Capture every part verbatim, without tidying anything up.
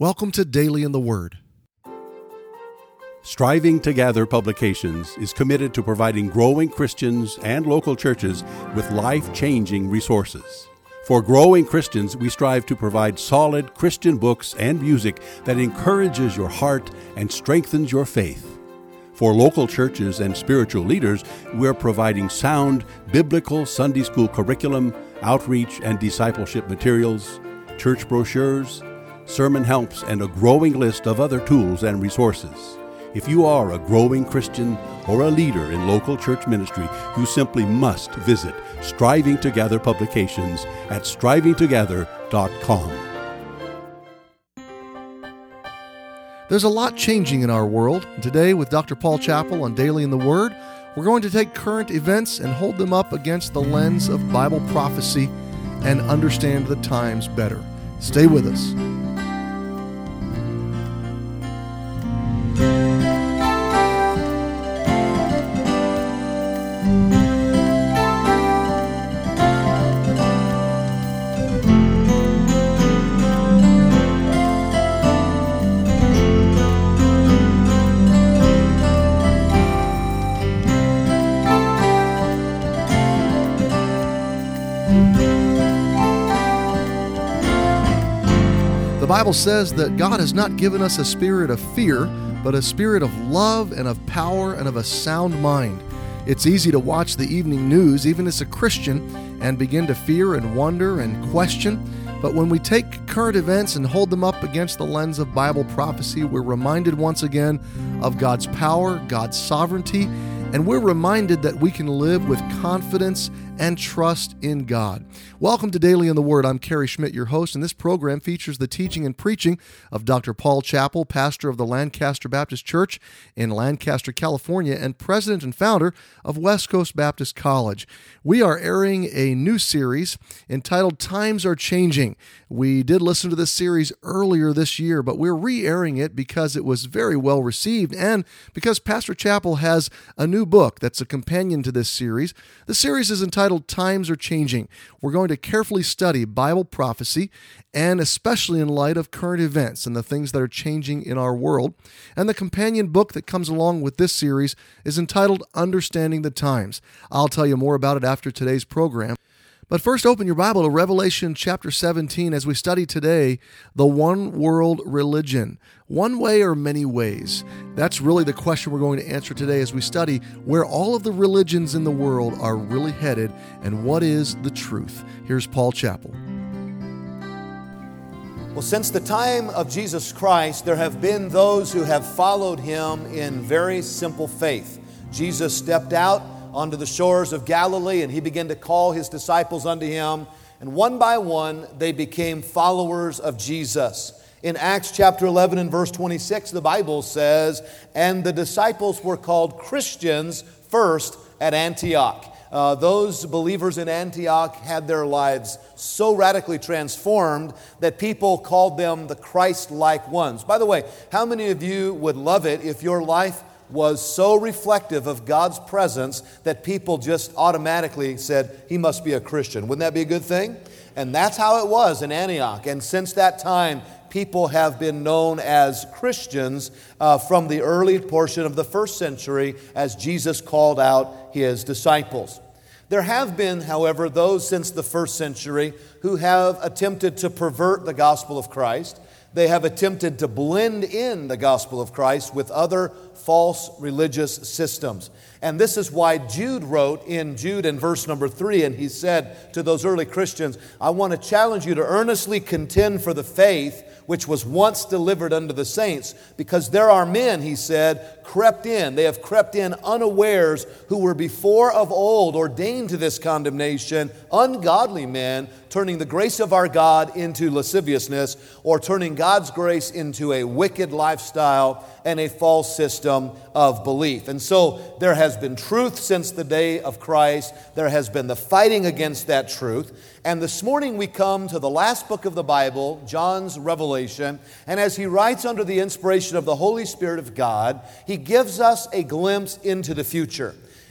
Welcome to Daily in the Word. Striving to Gather Publications is committed to providing growing Christians and local churches with life-changing resources. For growing Christians, we strive to provide solid Christian books and music that encourages your heart and strengthens your faith. For local churches and spiritual leaders, we're providing sound biblical Sunday school curriculum, outreach and discipleship materials, church brochures, sermon helps, and a growing list of other tools and resources. If you are a growing Christian or a leader in local church ministry, you simply must visit Striving to Gather Publications at striving together dot com. There's a lot changing in our world. And today, with Doctor Paul Chappell on Daily in the Word, we're going to take current events and hold them up against the lens of Bible prophecy and understand the times better. Stay with us. The Bible says that God has not given us a spirit of fear, but a spirit of love and of power and of a sound mind. It's easy to watch the evening news, even as a Christian, and begin to fear and wonder and question. But when we take current events and hold them up against the lens of Bible prophecy, we're reminded once again of God's power, God's sovereignty, and we're reminded that we can live with confidence and trust in God. Welcome to Daily in the Word. I'm Kerry Schmidt, your host, and this program features the teaching and preaching of Doctor Paul Chappell, pastor of the Lancaster Baptist Church in Lancaster, California, and president and founder of West Coast Baptist College. We are airing a new series entitled Times Are Changing. We did listen to this series earlier this year, but we're re-airing it because it was very well received and because Pastor Chappell has a new book that's a companion to this series. The series is entitled Times Are Changing. We're going to carefully study Bible prophecy, and especially in light of current events and the things that are changing in our world. And the companion book that comes along with this series is entitled Understanding the Times. I'll tell you more about it after today's program. But first, open your Bible to Revelation chapter seventeen as we study today the one world religion. One way or many ways? That's really the question we're going to answer today as we study where all of the religions in the world are really headed and what is the truth. Here's Paul Chappell. Well, since the time of Jesus Christ, there have been those who have followed him in very simple faith. Jesus stepped out onto the shores of Galilee, and he began to call his disciples unto him. And one by one, they became followers of Jesus. In Acts chapter eleven and verse twenty-six, the Bible says, and the disciples were called Christians first at Antioch. Uh, those believers in Antioch had their lives so radically transformed that people called them the Christ-like ones. By the way, how many of you would love it if your life was so reflective of God's presence that people just automatically said, he must be a Christian? Wouldn't that be a good thing? And that's how it was in Antioch. And since that time, people have been known as Christians uh, from the early portion of the first century as Jesus called out his disciples. There have been, however, those since the first century who have attempted to pervert the gospel of Christ. They have attempted to blend in the gospel of Christ with other false religious systems. And this is why Jude wrote in Jude in verse number three, and he said to those early Christians, I want to challenge you to earnestly contend for the faith which was once delivered unto the saints, because there are men, he said, crept in. They have crept in unawares, who were before of old ordained to this condemnation, ungodly men, turning the grace of our God into lasciviousness, or turning God's grace into a wicked lifestyle and a false system of belief. And so there has been truth since the day of Christ. There has been the fighting against that truth. And this morning we come to the last book of the Bible, John's Revelation. And as he writes under the inspiration of the Holy Spirit of God, he gives us a glimpse into the future.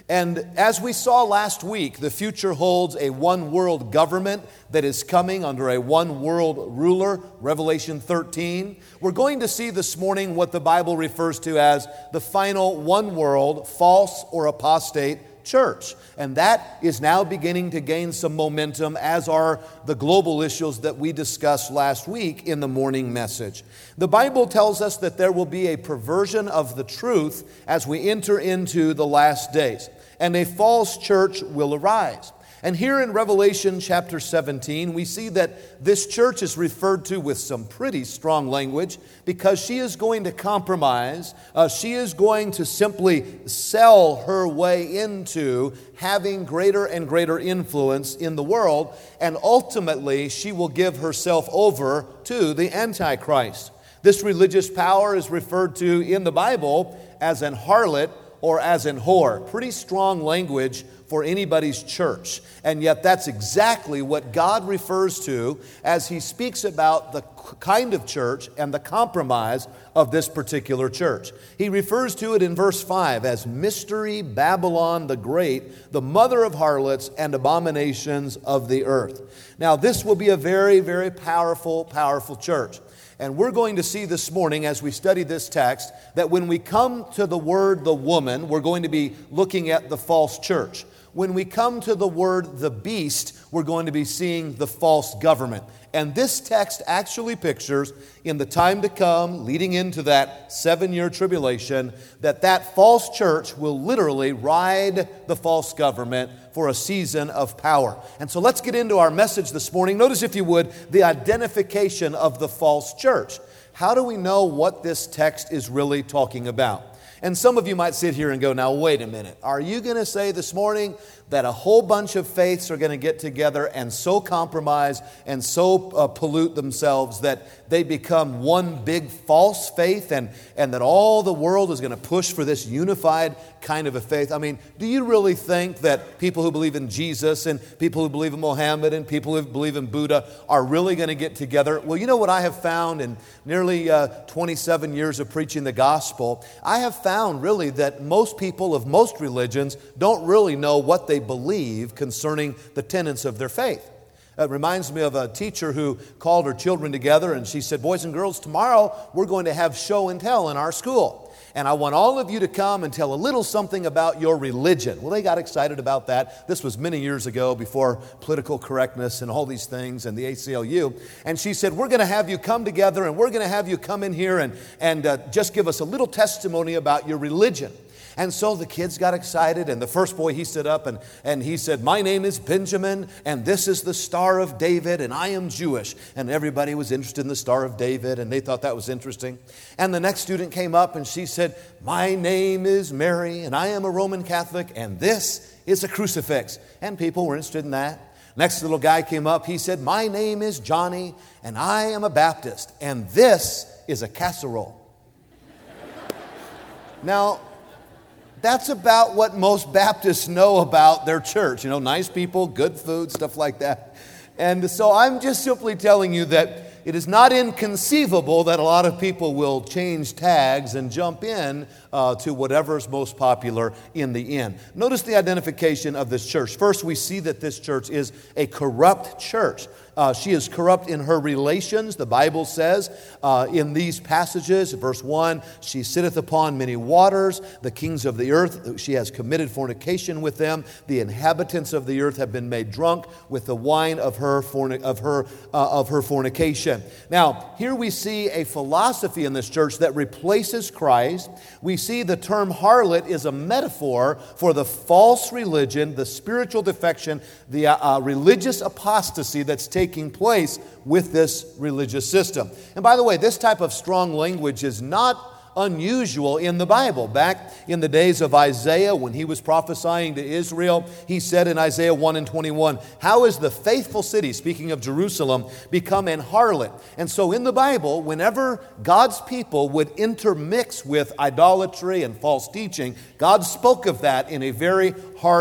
And as we saw last week, the future holds a one-world government that is coming under a one-world ruler, Revelation thirteen. We're going to see this morning what the Bible refers to as the final one-world, false or apostate church. And that is now beginning to gain some momentum, as are the global issues that we discussed last week in the morning message. The Bible tells us that there will be a perversion of the truth as we enter into the last days, and a false church will arise. And here in Revelation chapter seventeen, we see that this church is referred to with some pretty strong language, because she is going to compromise. Uh, she is going to simply sell her way into having greater and greater influence in the world, and ultimately she will give herself over to the Antichrist. This religious power is referred to in the Bible as an harlot or as an whore. Pretty strong language for anybody's church. And yet that's exactly what God refers to as He speaks about the kind of church and the compromise of this particular church. He refers to it in verse five as Mystery Babylon the Great, the mother of harlots and abominations of the earth. Now this will be a very, very powerful, powerful church. And we're going to see this morning as we study this text that when we come to the word the woman, we're going to be looking at the false church. When we come to the word the beast, we're going to be seeing the false government. And this text actually pictures in the time to come, leading into that seven-year tribulation, that that false church will literally ride the false government for a season of power. And so let's get into our message this morning. Notice, if you would, the identification of the false church. How do we know what this text is really talking about? And some of you might sit here and go, now wait a minute. Are you going to say this morning that a whole bunch of faiths are going to get together and so compromise and so uh, pollute themselves that they become one big false faith, and, and that all the world is going to push for this unified kind of a faith? I mean, do you really think that people who believe in Jesus and people who believe in Mohammed and people who believe in Buddha are really going to get together? Well, you know what I have found in nearly uh, twenty-seven years of preaching the gospel? I have found really that most people of most religions don't really know what they believe concerning the tenets of their faith. It reminds me of a teacher who called her children together and she said, boys and girls, tomorrow we're going to have show and tell in our school. And I want all of you to come and tell a little something about your religion. Well, they got excited about that. This was many years ago, before political correctness and all these things and the A C L U. And she said, we're going to have you come together and we're going to have you come in here and, and uh, just give us a little testimony about your religion. And so the kids got excited, and the first boy, he stood up and, and he said, my name is Benjamin, and this is the Star of David, and I am Jewish. And everybody was interested in the Star of David, and they thought that was interesting. And the next student came up, and she said, my name is Mary, and I am a Roman Catholic, and this is a crucifix. And people were interested in that. Next little guy came up, he said, my name is Johnny, and I am a Baptist, and this is a casserole. Now, that's about what most Baptists know about their church. You know, nice people, good food, stuff like that. And so I'm just simply telling you that it is not inconceivable that a lot of people will change tags and jump in uh, to whatever is most popular in the end. Notice the identification of this church. First, we see that this church is a corrupt church. Uh, she is corrupt in her relations. The Bible says uh, in these passages, verse one, she sitteth upon many waters. The kings of the earth, she has committed fornication with them. The inhabitants of the earth have been made drunk with the wine of her fornic- of her uh, of her fornication. Now, here we see a philosophy in this church that replaces Christ. We see the term harlot is a metaphor for the false religion, the spiritual defection, the uh, uh, religious apostasy that's taking taking place with this religious system. And by the way, this type of strong language is not unusual in the Bible. Back in the days of Isaiah, when he was prophesying to Israel, he said in Isaiah one and twenty-one, how is the faithful city, speaking of Jerusalem, become an harlot? And so in the Bible, whenever God's people would intermix with idolatry and false teaching, God spoke of that in a very harsh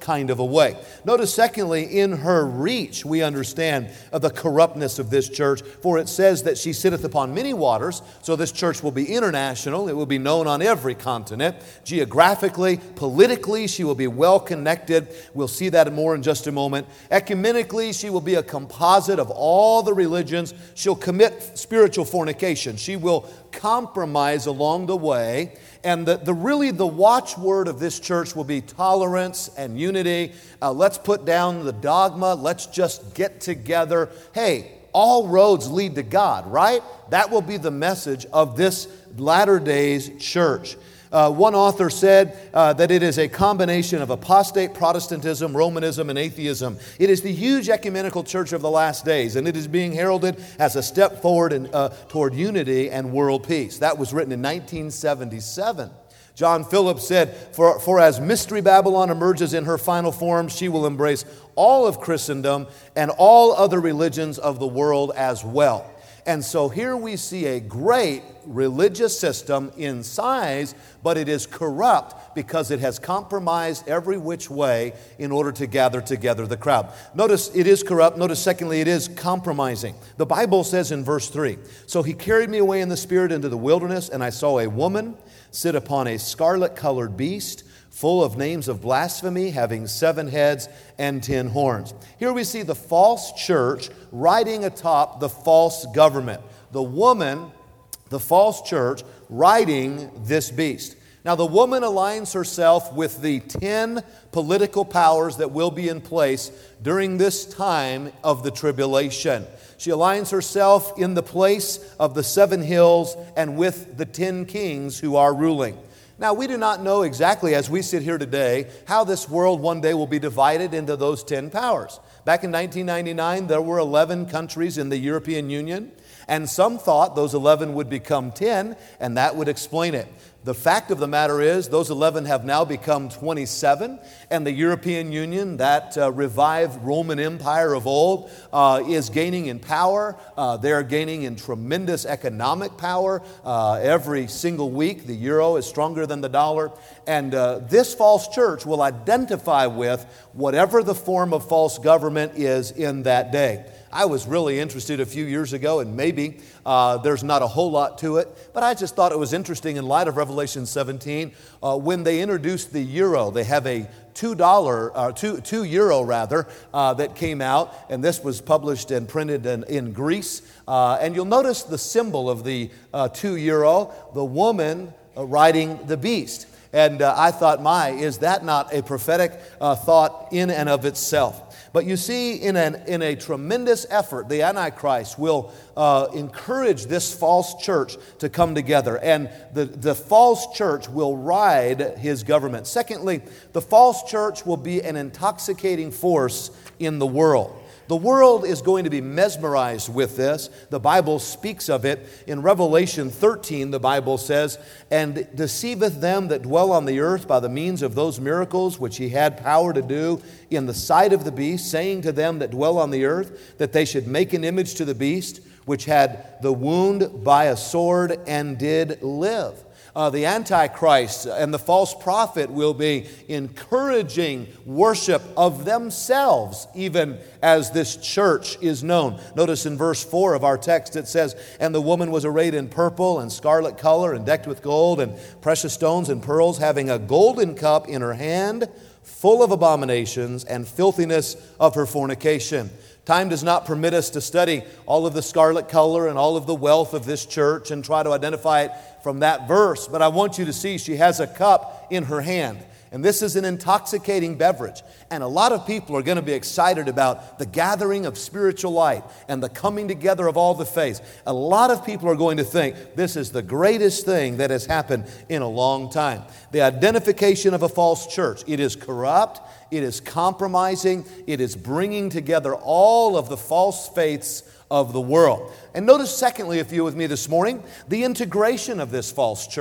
kind of a way. Notice, secondly, in her reach, we understand of the corruptness of this church, for it says that she sitteth upon many waters, so this church will be international. It will be known on every continent. Geographically, politically, she will be well connected. We'll see that more in just a moment. Ecumenically, she will be a composite of all the religions. She'll commit spiritual fornication. She will compromise along the way. And the, the really the watchword of this church will be tolerance and unity. Uh, let's put down the dogma. Let's just get together. Hey, all roads lead to God, right? That will be the message of this latter days church. Uh, one author said uh, that it is a combination of apostate Protestantism, Romanism, and atheism. It is the huge ecumenical church of the last days, and it is being heralded as a step forward in, uh, toward unity and world peace. That was written in nineteen seventy-seven. John Phillips said, for, for as Mystery Babylon emerges in her final form, she will embrace all of Christendom and all other religions of the world as well. And so here we see a great religious system in size, but it is corrupt because it has compromised every which way in order to gather together the crowd. Notice it is corrupt. Notice secondly, it is compromising. The Bible says in verse three, so he carried me away in the spirit into the wilderness, and I saw a woman sit upon a scarlet-colored beast, full of names of blasphemy, having seven heads and ten horns. Here we see the false church riding atop the false government. The woman, the false church, riding this beast. Now the woman aligns herself with the ten political powers that will be in place during this time of the tribulation. She aligns herself in the place of the seven hills and with the ten kings who are ruling. Now, we do not know exactly, as we sit here today, how this world one day will be divided into those ten powers. Back in nineteen ninety-nine, there were eleven countries in the European Union, and some thought those eleven would become ten, and that would explain it. The fact of the matter is, those eleven have now become twenty-seven, and the European Union, that uh, revived Roman Empire of old, uh, is gaining in power. Uh, they're gaining in tremendous economic power. Uh, every single week, the euro is stronger than the dollar. And uh, this false church will identify with whatever the form of false government is in that day. I was really interested a few years ago, and maybe uh, there's not a whole lot to it, but I just thought it was interesting in light of Revelation seventeen, uh, when they introduced the euro. They have a two dollar, uh, two, two euro rather, uh, that came out, and this was published and printed in, in Greece. Uh, and you'll notice the symbol of the uh, two euro, the woman uh, riding the beast. And uh, I thought, my, is that not a prophetic uh, thought in and of itself? But you see, in, an, in a tremendous effort, the Antichrist will uh, encourage this false church to come together. And the, the false church will ride his government. Secondly, the false church will be an intoxicating force in the world. The world is going to be mesmerized with this. The Bible speaks of it. In Revelation thirteen, the Bible says, and deceiveth them that dwell on the earth by the means of those miracles which he had power to do in the sight of the beast, saying to them that dwell on the earth that they should make an image to the beast, which had the wound by a sword and did live. Uh, the Antichrist and the false prophet will be encouraging worship of themselves, even as this church is known. Notice in verse four of our text it says, and the woman was arrayed in purple and scarlet color and decked with gold and precious stones and pearls, having a golden cup in her hand, full of abominations and filthiness of her fornication. Time does not permit us to study all of the scarlet color and all of the wealth of this church and try to identify it from that verse. But I want you to see she has a cup in her hand. And this is an intoxicating beverage. And a lot of people are going to be excited about the gathering of spiritual light and the coming together of all the faiths. A lot of people are going to think this is the greatest thing that has happened in a long time. The identification of a false church. It is corrupt. It is compromising. It is bringing together all of the false faiths of the world. And notice secondly, if you're with me this morning, the integration of this false church.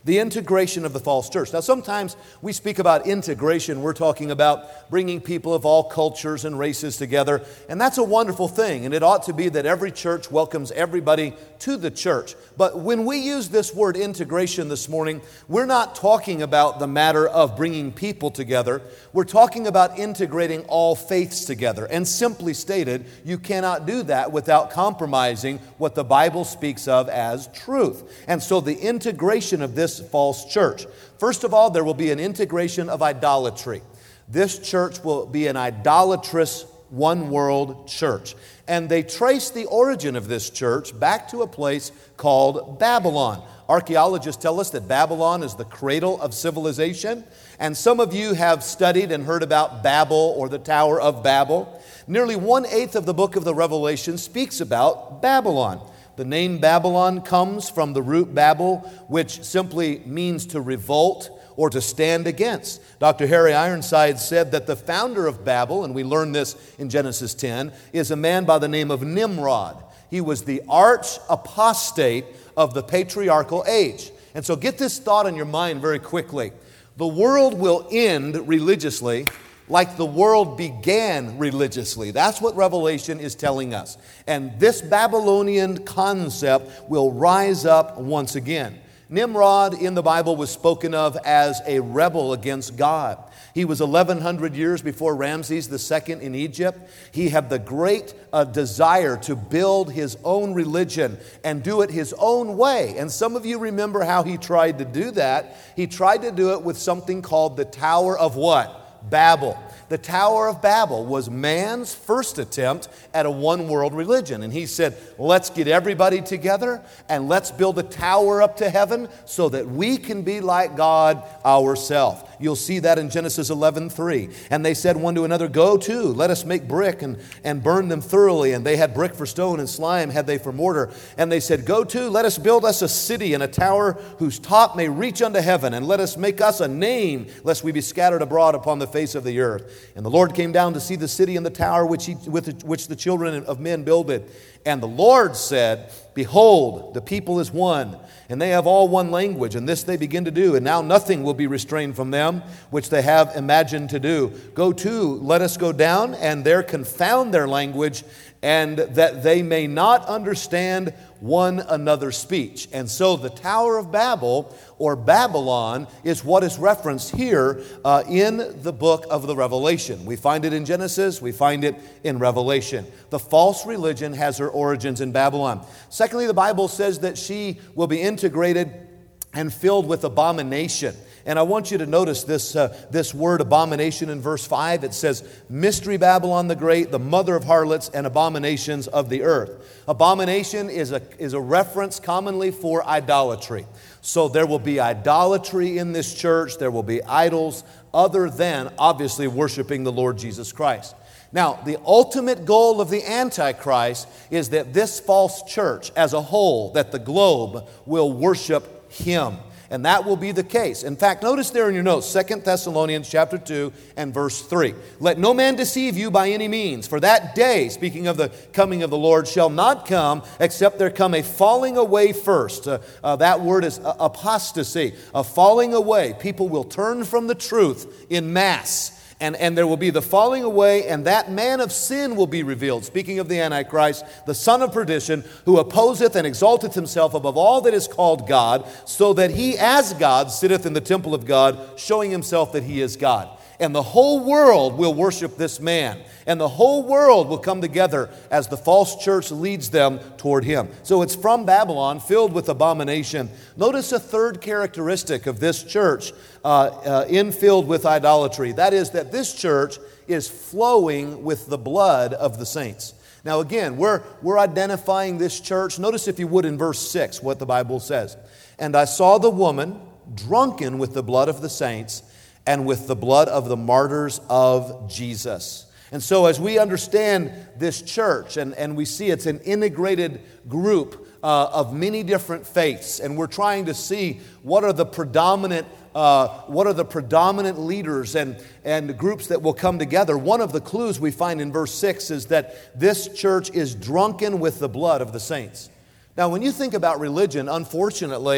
The integration of the false church. Now, sometimes we speak about integration. We're talking about bringing people of all cultures and races together. And that's a wonderful thing. And it ought to be that every church welcomes everybody to the church. But when we use this word integration this morning, we're not talking about the matter of bringing people together. We're talking about integrating all faiths together. And simply stated, you cannot do that without compromising what the Bible speaks of as truth. And so the integration of this false church. First of all, there will be an integration of idolatry. This church will be an idolatrous one-world church. And they trace the origin of this church back to a place called Babylon. Archaeologists tell us that Babylon is the cradle of civilization. And some of you have studied and heard about Babel or the Tower of Babel. Nearly one-eighth of the book of the Revelation speaks about Babylon. The name Babylon comes from the root Babel, which simply means to revolt or to stand against. Doctor Harry Ironside said that the founder of Babel, and we learn this in Genesis ten, is a man by the name of Nimrod. He was the arch apostate of the patriarchal age. And so get this thought in your mind very quickly. The world will end religiously like the world began religiously. That's what Revelation is telling us. And this Babylonian concept will rise up once again. Nimrod in the Bible was spoken of as a rebel against God. He was eleven hundred years before Ramses the Second in Egypt. He had the great uh, desire to build his own religion and do it his own way. And some of you remember how he tried to do that. He tried to do it with something called the Tower of what? Babel. The Tower of Babel was man's first attempt at a one-world religion. And he said, let's get everybody together and let's build a tower up to heaven so that we can be like God ourselves. You'll see that in Genesis eleven three. And they said one to another, go to, let us make brick and, and burn them thoroughly. And they had brick for stone and slime had they for mortar. And they said, go to, let us build us a city and a tower whose top may reach unto heaven. And let us make us a name, lest we be scattered abroad upon the face of the earth. And the Lord came down to see the city and the tower which, he, with which the children of men builded. And the Lord said, behold, the people is one, and they have all one language, and this they begin to do. And now nothing will be restrained from them, which they have imagined to do. Go to, let us go down, and there confound their language, and that they may not understand one another's speech. And so the Tower of Babel, or Babylon, is what is referenced here uh, in the book of the Revelation. We find it in Genesis, we find it in Revelation. The false religion has her origins in Babylon. Secondly, the Bible says that she will be integrated and filled with abomination. And I want you to notice this, uh, this word abomination in verse five. It says, Mystery Babylon the Great, the mother of harlots and abominations of the earth. Abomination is a, is a reference commonly for idolatry. So there will be idolatry in this church. There will be idols other than, obviously, worshiping the Lord Jesus Christ. Now, the ultimate goal of the Antichrist is that this false church as a whole, that the globe will worship him. And that will be the case. In fact, notice there in your notes, Second Thessalonians chapter two and verse three. Let no man deceive you by any means, for that day, speaking of the coming of the Lord, shall not come except there come a falling away first. Uh, uh, that word is uh, apostasy, a falling away. People will turn from the truth in mass. And, and there will be the falling away, and that man of sin will be revealed. Speaking of the Antichrist, the son of perdition, who opposeth and exalteth himself above all that is called God, so that he as God sitteth in the temple of God, showing himself that he is God. And the whole world will worship this man. And the whole world will come together as the false church leads them toward him. So it's from Babylon, filled with abomination. Notice a third characteristic of this church, uh, uh, infilled with idolatry. That is that this church is flowing with the blood of the saints. Now again, we're, we're identifying this church. Notice, if you would, in verse six, what the Bible says. And I saw the woman drunken with the blood of the saints, and with the blood of the martyrs of Jesus. And so as we understand this church, and, and we see it's an integrated group uh, of many different faiths, and we're trying to see what are the predominant uh, what are the predominant leaders and, and groups that will come together. One of the clues we find in verse six is that this church is drunken with the blood of the saints. Now, when you think about religion, unfortunately,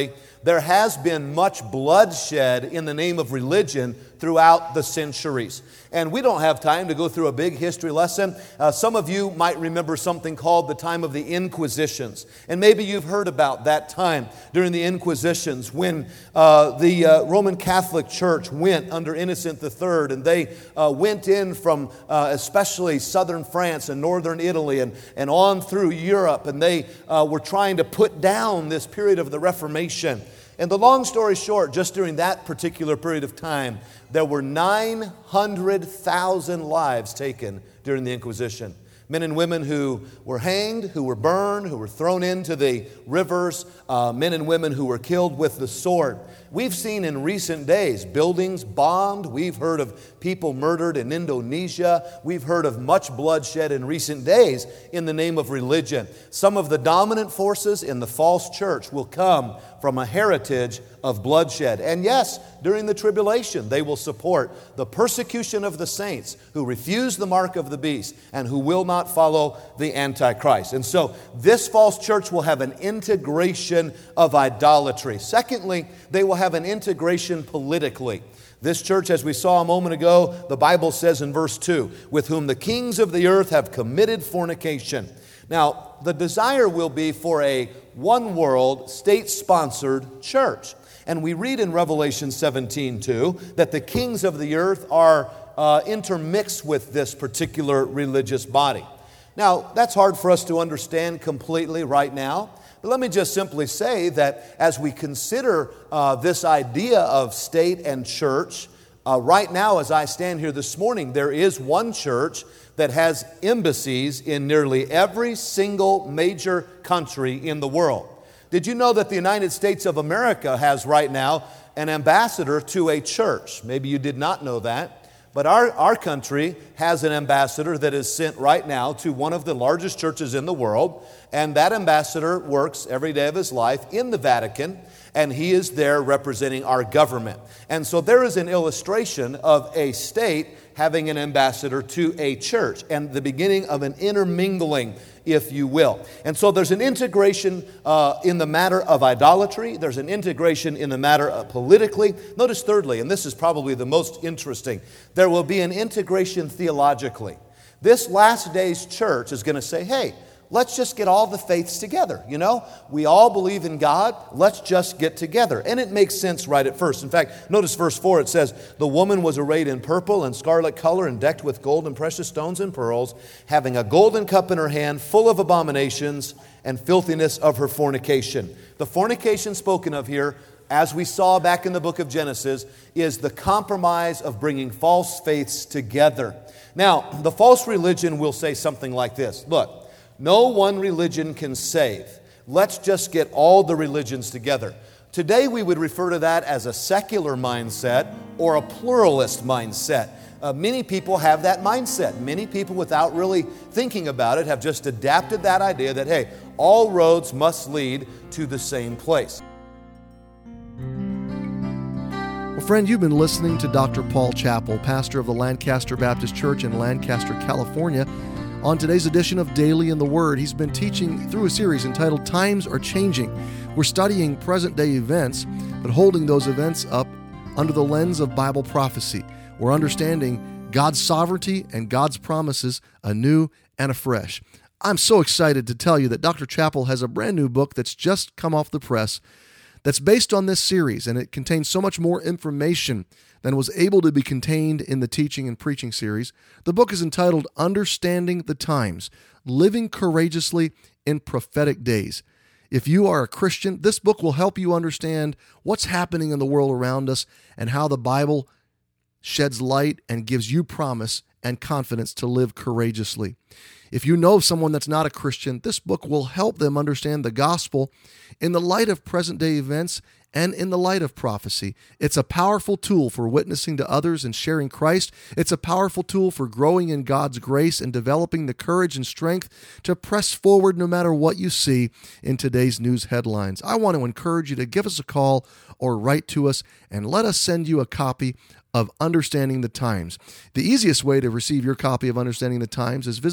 there has been much bloodshed in the name of religion throughout the centuries. And we don't have time to go through a big history lesson. Uh, some of you might remember something called the time of the Inquisitions. And maybe you've heard about that time during the Inquisitions when uh, the uh, Roman Catholic Church went under Innocent the Third, and they uh, went in from uh, especially southern France and northern Italy and, and on through Europe, and they uh, were trying to put down this period of the Reformation. And the long story short, just during that particular period of time, there were nine hundred thousand lives taken during the Inquisition. Men and women who were hanged, who were burned, who were thrown into the rivers, uh, men and women who were killed with the sword. We've seen in recent days buildings bombed. We've heard of people murdered in Indonesia. We've heard of much bloodshed in recent days in the name of religion. Some of the dominant forces in the false church will come from a heritage of bloodshed. And yes, during the tribulation, they will support the persecution of the saints who refuse the mark of the beast and who will not follow the Antichrist. And so this false church will have an integration of idolatry. Secondly, they will have an integration politically. This church, as we saw a moment ago, the Bible says in verse two, with whom the kings of the earth have committed fornication. Now, the desire will be for a one-world, state-sponsored church. And we read in Revelation seventeen two that the kings of the earth are uh, intermixed with this particular religious body. Now, that's hard for us to understand completely right now. But let me just simply say that as we consider uh, this idea of state and church, uh, right now as I stand here this morning, there is one church that has embassies in nearly every single major country in the world. Did you know that the United States of America has right now an ambassador to a church? Maybe you did not know that. But our, our country has an ambassador that is sent right now to one of the largest churches in the world. And that ambassador works every day of his life in the Vatican. And he is there representing our government. And so there is an illustration of a state having an ambassador to a church, and the beginning of an intermingling, if you will. And so there's an integration uh, in the matter of idolatry. There's an integration in the matter of politically. Notice thirdly, and this is probably the most interesting, there will be an integration theologically. This last days church is going to say, hey, let's just get all the faiths together, you know? We all believe in God. Let's just get together. And it makes sense right at first. In fact, notice verse four, it says, the woman was arrayed in purple and scarlet color and decked with gold and precious stones and pearls, having a golden cup in her hand full of abominations and filthiness of her fornication. The fornication spoken of here, as we saw back in the book of Genesis, is the compromise of bringing false faiths together. Now, the false religion will say something like this. Look, no one religion can save. Let's just get all the religions together. Today we would refer to that as a secular mindset or a pluralist mindset. Uh, many people have that mindset. Many people, without really thinking about it, have just adapted that idea that, hey, all roads must lead to the same place. Well, friend, you've been listening to Doctor Paul Chappell, pastor of the Lancaster Baptist Church in Lancaster, California. On today's edition of Daily in the Word, he's been teaching through a series entitled Times Are Changing. We're studying present-day events, but holding those events up under the lens of Bible prophecy. We're understanding God's sovereignty and God's promises anew and afresh. I'm so excited to tell you that Doctor Chappell has a brand new book that's just come off the press that's based on this series, and it contains so much more information than was able to be contained in the teaching and preaching series. The book is entitled Understanding the Times, Living Courageously in Prophetic Days. If you are a Christian, this book will help you understand what's happening in the world around us and how the Bible sheds light and gives you promise and confidence to live courageously. If you know someone that's not a Christian, this book will help them understand the gospel in the light of present-day events and in the light of prophecy. It's a powerful tool for witnessing to others and sharing Christ. It's a powerful tool for growing in God's grace and developing the courage and strength to press forward no matter what you see in today's news headlines. I want to encourage you to give us a call or write to us and let us send you a copy of Understanding the Times. The easiest way to receive your copy of Understanding the Times is visit us at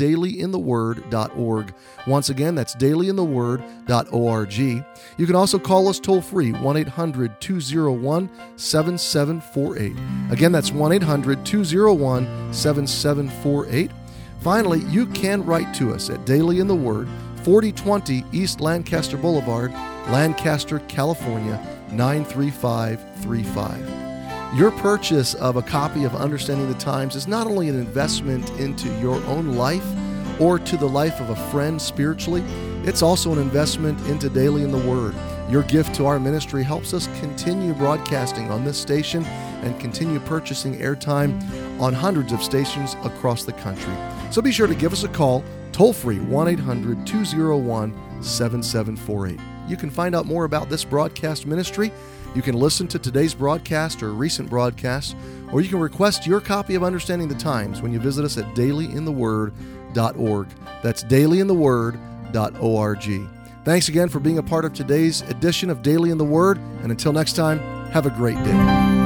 daily in the word dot org. Once again, that's daily in the word dot org. You can also call us toll-free, one eight hundred two oh one seven seven four eight. Again, that's one eight hundred two oh one seven seven four eight. Finally, you can write to us at Daily in the Word, forty twenty East Lancaster Boulevard, Lancaster, California, nine three five three five. Your purchase of a copy of Understanding the Times is not only an investment into your own life or to the life of a friend spiritually, it's also an investment into Daily in the Word. Your gift to our ministry helps us continue broadcasting on this station and continue purchasing airtime on hundreds of stations across the country. So be sure to give us a call, toll-free, one eight hundred two oh one seven seven four eight. You can find out more about this broadcast ministry. You can listen to today's broadcast or recent broadcasts, or you can request your copy of Understanding the Times when you visit us at daily in the word dot org. That's daily in the word dot org. Thanks again for being a part of today's edition of Daily in the Word, and until next time, have a great day.